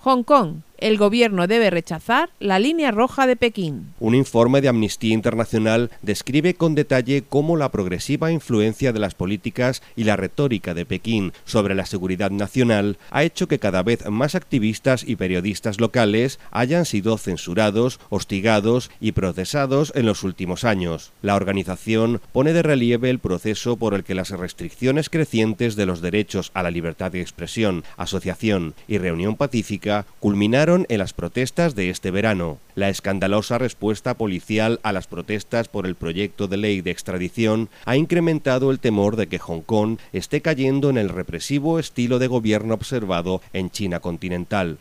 Hong Kong. El gobierno debe rechazar la línea roja de Pekín. Un informe de Amnistía Internacional describe con detalle cómo la progresiva influencia de las políticas y la retórica de Pekín sobre la seguridad nacional ha hecho que cada vez más activistas y periodistas locales hayan sido censurados, hostigados y procesados en los últimos años. La organización pone de relieve el proceso por el que las restricciones crecientes de los derechos a la libertad de expresión, asociación y reunión pacífica culminaron en las protestas de este verano. La escandalosa respuesta policial a las protestas por el proyecto de ley de extradición ha incrementado el temor de que Hong Kong esté cayendo en el represivo estilo de gobierno observado en China continental.